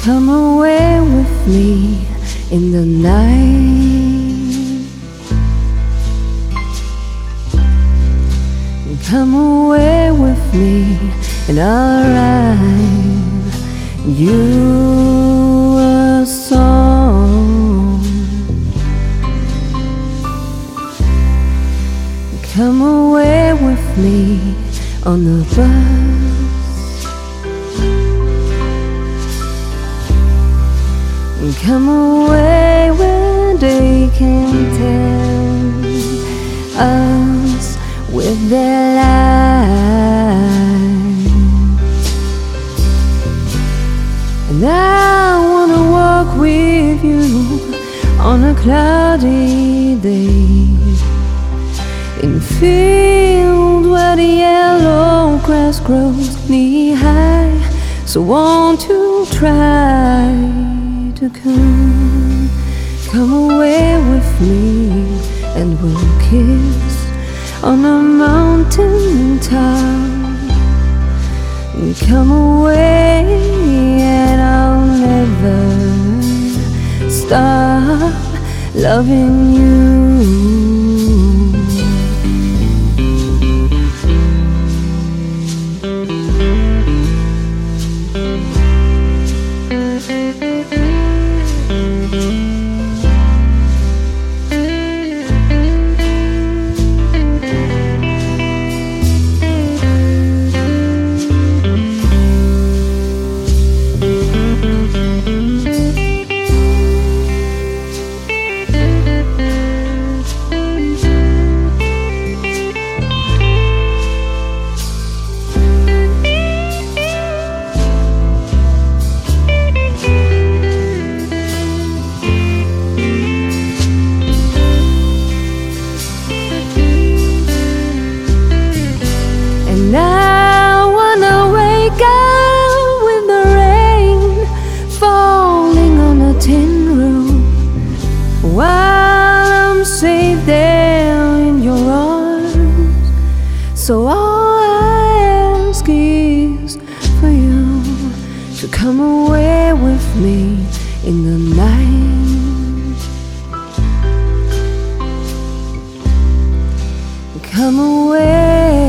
Come away with me in the night. Come away with me and I'll write you a song. Come away with me on the bus. Come away where they can tell us with their lies. And I wanna walk with you on a cloudy day, in a field where the yellow grass grows knee high. So won't you try to come away with me, and we'll kiss on a mountain top. Come away and I'll never stop loving you. And I wanna wake up with the rain falling on a tin roof, while I'm safe there in your arms. So all I ask is for you to come away with me in the night. Come away